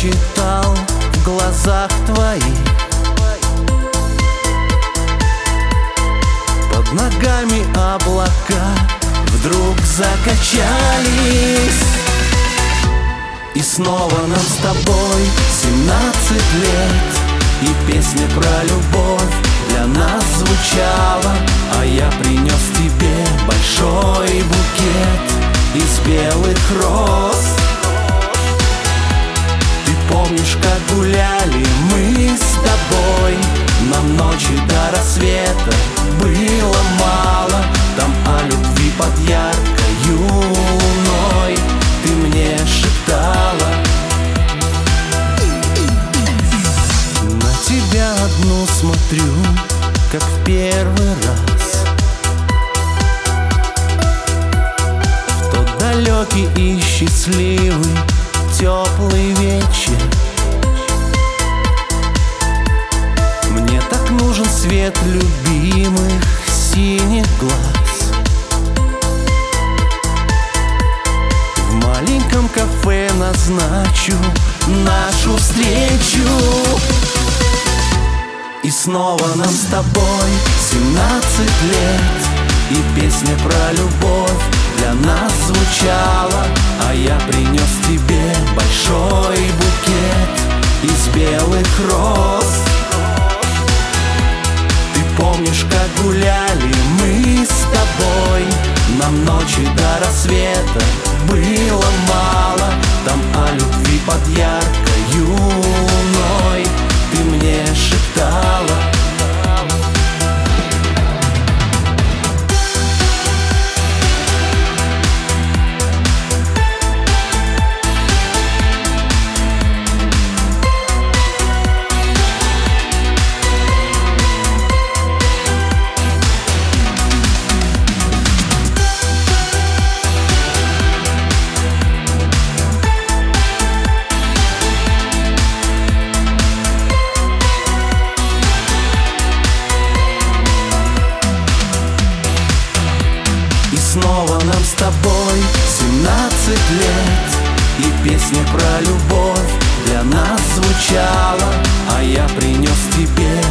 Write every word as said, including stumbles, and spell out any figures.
читал в глазах твоих. Под ногами облака вдруг закачались. И снова нам с тобой семнадцать лет, и песня про любовь для нас звучала. А я принес тебе большой букет из белых роз. Ты помнишь, как гуляли мы с тобой? Нам ночи до рассвета было мало. Там о любви под яркой луной ты мне шептала. На тебя одну смотрю, как в первый раз, в тот далекий и счастливый теплый вечер. Мне так нужен свет любимых синих глаз. В маленьком кафе назначу нашу встречу. И снова нам с тобой семнадцать лет, и песня про любовь для нас звучала. А я принес тебе большой букет из белых роз. Ты помнишь, как гуляли мы с тобой? Нам ночи до рассвета было мало. Там о любви под яркой луной ты мне шептала. Снова нам с тобой семнадцать лет, и песня про любовь для нас звучала. А я принес тебе